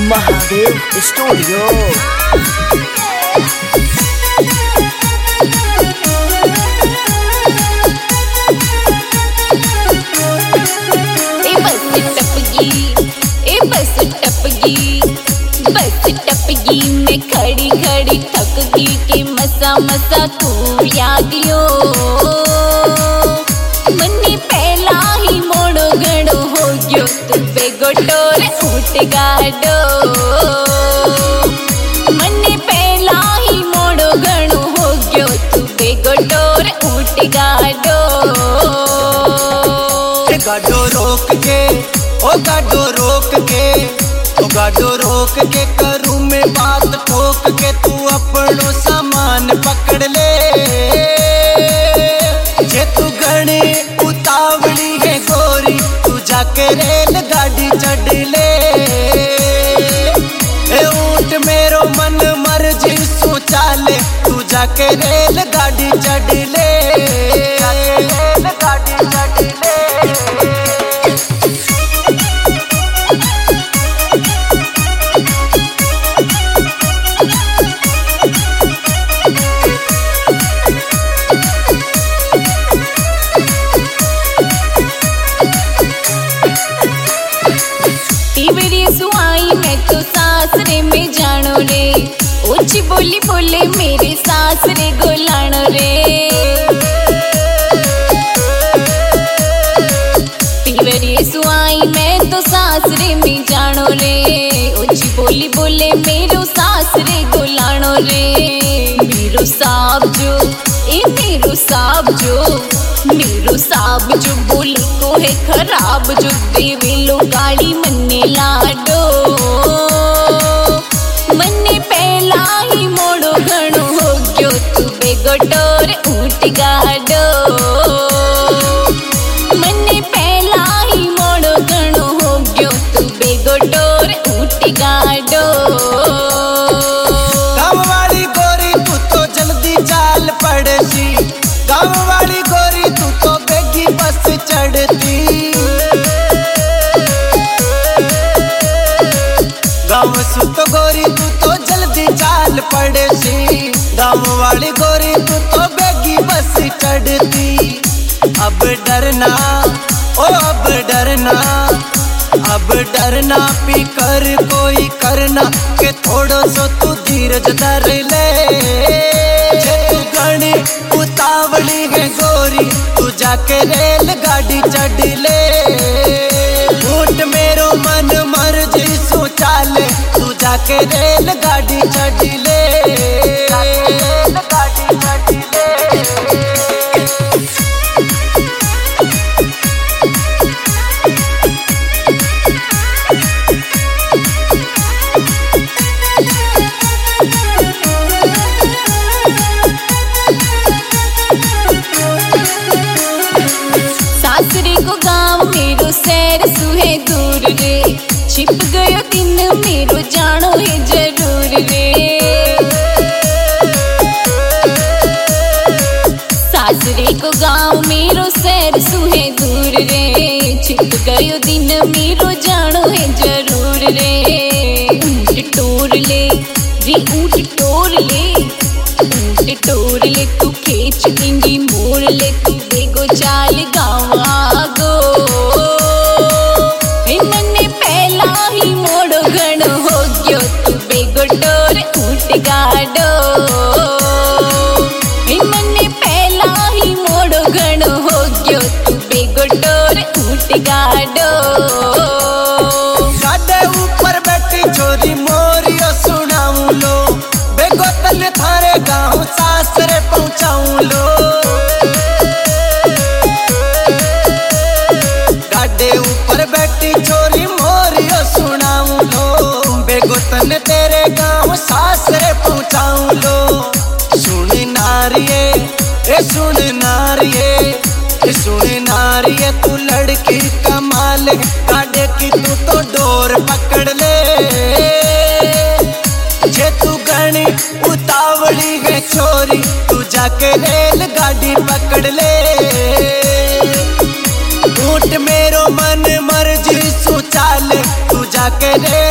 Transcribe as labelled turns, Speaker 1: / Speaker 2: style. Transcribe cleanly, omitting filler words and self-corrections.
Speaker 1: Mahadev studio.
Speaker 2: बस टपगी में खड़ी खड़ी थक गई के मसा मसा तू याद यो मन्ने पहला ही मोड़ो घड़ो हो गयो तू बेगोटोर ऊट गाडो मन्ने पहला ही मोड़ो घड़ो हो गयो तू बेगोटोर ऊट गाडो
Speaker 3: गाडो रोक के ओ गाडो रोक के ओ गाडो रोक के करूँ मैं बात ठोक के तू अपनो सामान पकड़ ले जे तू घनी उतावली है गोरी तू जाके रेल गाड़ी चढ़ ले ए ऊंट मेरो मन मर्जी सोचा ले तू जाके रेल गाड़ी चढ़ ले रेल गाड़ी चढ़ ले।
Speaker 2: सुहाई मैं तो सासरे में जानो रे ऊंची बोली बोले मेरे सासरे गोलानो रे पीवरी सुहाई मैं तो सासरे में जानो रे ऊंची बोली बोले मेरो सासरे गोलानो रे मेरो साब जो मेरो साब जो बोले को है खराब जो देवे लो गाड़ी मन्ने लाडो मन्ने पहला ही मोड़ो घणो हो गयो तू बेगोटोर ऊंट गाडो मन्ने पहला ही मोड़ो घणो हो गयो तू बेगोटोर ऊंट गाडो।
Speaker 3: गाँव वाली गोरी तू तो जल्दी चाल पड़ती गाँव वाली गोरी तू तो बेगी बस चढ़ती गाँव सुत गोरी तू तो जल्दी चाल पड़ती गाँव वाली गोरी तू तो बेगी बस चढ़ती अब डरना ओ अब डरना पी कर कोई करना के थोड़ो सो तू धीरज धर ले जे तू घनी उतावली है गोरी तू जाके रेल गाड़ी चढ़ ले ऊंट मेरो मन मर्जी सोचा ले तू जाके रेल गाड़ी चढ़ ले रेल गाड़ी चढ़ ले।
Speaker 2: सासरे को गाँव मेरो सैर सुहे दूर रे छिप गयो दिन मेरो जानो है जरूर रे सासरे को गाँव मेरो सैर सुहे दूर रे छिप गयो दिन मेरो जानो है जरूर रे ऊंट टोर ले रे ऊंट टोर ले ऊंट टोर ले तू खींच देंगी मोड़ ले तू बेगो चाल गाँव आगो मन्ने पहला ही मोड़ो घणो हो गयो तू बेगोटोर ऊंट गाडो मन्ने पहला ही मोड़ो घणो हो गयो तू बेगोटोर ऊंट गाडो।
Speaker 3: गाडे ऊपर बैठी छोरी मोरियो सुनाऊं लो बेगोतल थारे गाँव सासरे पहुँचाऊं लो गाडे ऊपर बैठी छोरी मोरियो सुनाऊं लो बेगोतल तेरे गाँव सासरे पहुँचाऊं लो सुन नारिये ए सुन नारिये ए सुन नारिये तू लड़की कमाल गाडे की तू तो डोर पकड़ ले जे तू घनी उतावली है छोरी तू जाके रेल गाड़ी पकड़ ले ऊंट मेरो मन मर्जी सोचा ले तू जाके रेल